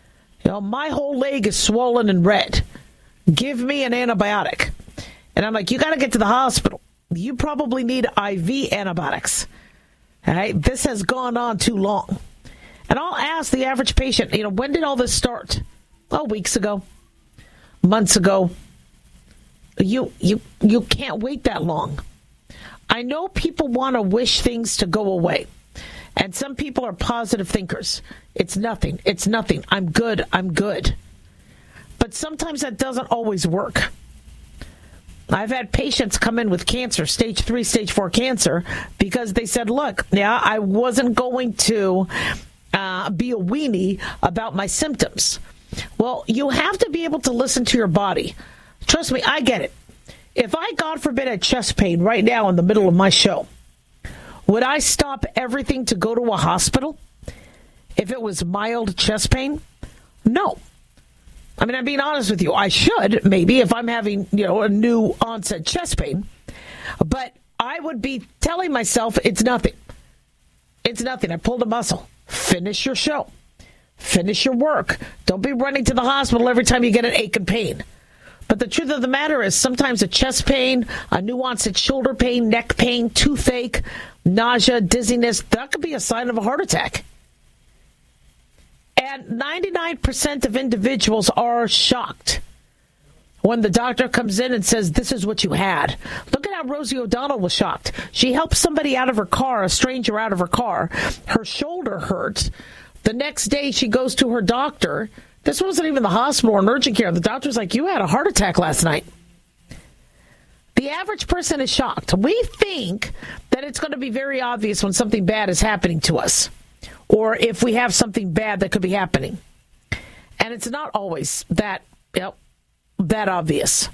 [SPEAKER 4] You know, my whole leg is swollen and red. Give me an antibiotic. And I'm like, you got to get to the hospital. You probably need I V antibiotics. All right, this has gone on too long. And I'll ask the average patient, you know, when did all this start? Oh, weeks ago, months ago. You you you can't wait that long. I know people want to wish things to go away. And some people are positive thinkers. It's nothing. It's nothing. I'm good. I'm good. But sometimes that doesn't always work. I've had patients come in with cancer, stage three, stage four cancer, because they said, look, yeah, I wasn't going to uh, be a weenie about my symptoms. Well, you have to be able to listen to your body. Trust me, I get it. If I, God forbid, had chest pain right now in the middle of my show, would I stop everything to go to a hospital if it was mild chest pain? No. I mean, I'm being honest with you. I should, maybe, if I'm having, you know, a new onset chest pain. But I would be telling myself it's nothing. It's nothing. I pulled a muscle. Finish your show. Finish your work. Don't be running to the hospital every time you get an ache and pain. But the truth of the matter is sometimes a chest pain, a new onset shoulder pain, neck pain, toothache, nausea, dizziness, that could be a sign of a heart attack. And ninety-nine percent of individuals are shocked when the doctor comes in and says, this is what you had. Look at how Rosie O'Donnell was shocked. She helped somebody out of her car, a stranger out of her car. Her shoulder hurt. The next day she goes to her doctor. This wasn't even the hospital or an urgent care. The doctor's like, you had a heart attack last night. The average person is shocked. We think that it's going to be very obvious when something bad is happening to us, or if we have something bad that could be happening. And it's not always that, you know, that obvious.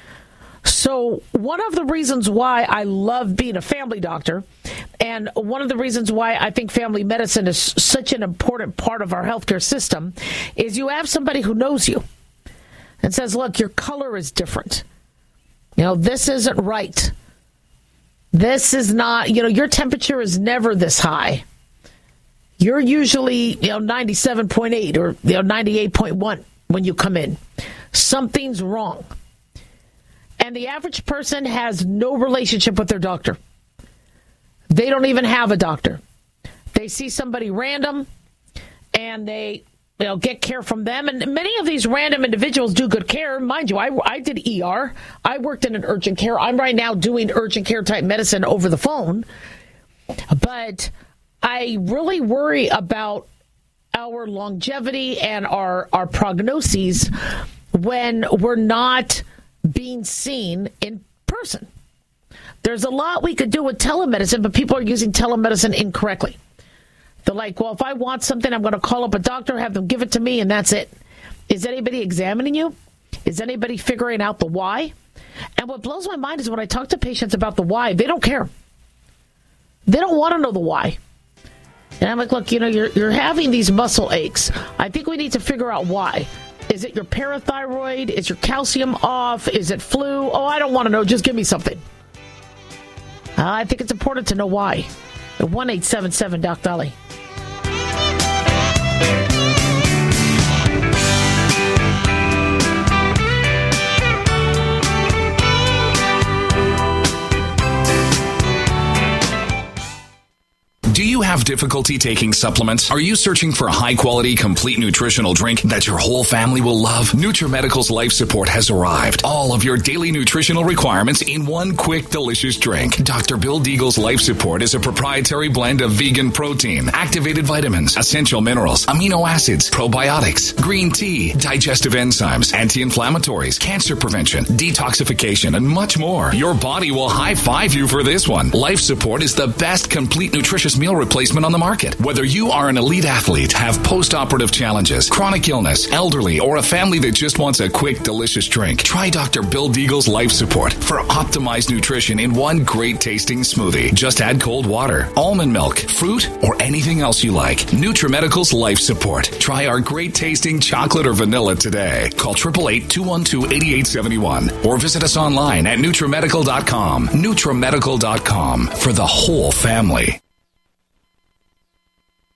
[SPEAKER 4] So one of the reasons why I love being a family doctor, and one of the reasons why I think family medicine is such an important part of our healthcare system, is you have somebody who knows you and says, look, your color is different. You know, this isn't right. This is not, you know, your temperature is never this high. You're usually, you know, ninety-seven point eight or, you know, ninety-eight point one when you come in. Something's wrong. And the average person has no relationship with their doctor. They don't even have a doctor. They see somebody random and they, you know, get care from them. And many of these random individuals do good care. Mind you, I, I did E R. I worked in an urgent care. I'm right now doing urgent care type medicine over the phone. But I really worry about our longevity and our, our prognoses when we're not being seen in person. There's a lot we could do with telemedicine, but people are using telemedicine incorrectly. They're like, well, if I want something, I'm going to call up a doctor, have them give it to me, and that's it. Is anybody examining you? Is anybody figuring out the why? And what blows my mind is when I talk to patients about the why, they don't care. They don't want to know the why. And I'm like, look, you know, you're you're having these muscle aches. I think we need to figure out why. Is it your parathyroid? Is your calcium off? Is it flu? Oh, I don't want to know. Just give me something. Uh, I think it's important to know why. one eight seven seven Doc Dolly.
[SPEAKER 20] Do you have difficulty taking supplements? Are you searching for a high-quality, complete nutritional drink that your whole family will love? NutriMedical's Life Support has arrived. All of your daily nutritional requirements in one quick, delicious drink. Doctor Bill Deagle's Life Support is a proprietary blend of vegan protein, activated vitamins, essential minerals, amino acids, probiotics, green tea, digestive enzymes, anti-inflammatories, cancer prevention, detoxification, and much more. Your body will high-five you for this one. Life Support is the best complete nutritious meal replacement on the market. Whether you are an elite athlete, have post-operative challenges, chronic illness, elderly, or a family that just wants a quick, delicious drink, try Doctor Bill Deagle's Life Support for optimized nutrition in one great-tasting smoothie. Just add cold water, almond milk, fruit, or anything else you like. NutriMedical's Life Support. Try our great-tasting chocolate or vanilla today. Call eight eight eight, two one two, eight eight seven one or visit us online at NutriMedical dot com. NutriMedical dot com for the whole family.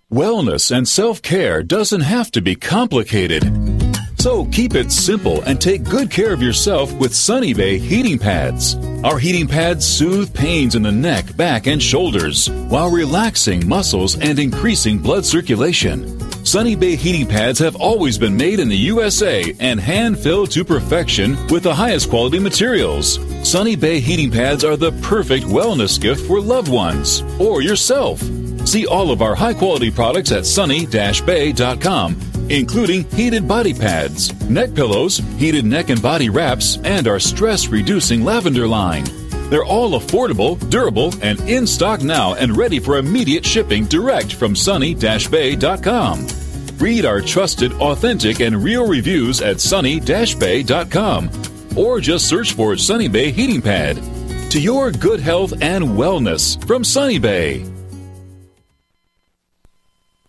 [SPEAKER 14] Wellness and self-care doesn't have to be complicated. So keep it simple and take good care of yourself with Sunny Bay heating pads. Our heating pads soothe pains in the neck, back, and shoulders while relaxing muscles and increasing blood circulation. Sunny Bay heating pads have always been made in the U S A and hand-filled to perfection with the highest quality materials. Sunny Bay heating pads are the perfect wellness gift for loved ones or yourself. See all of our high-quality products at sunny dash bay dot com, including heated body pads, neck pillows, heated neck and body wraps, and our stress-reducing lavender line. They're all affordable, durable, and in stock now and ready for immediate shipping direct from sunny dash bay dot com. Read our trusted, authentic, and real reviews at sunny dash bay dot com or just search for Sunny Bay Heating Pad. To your good health and wellness from Sunny Bay.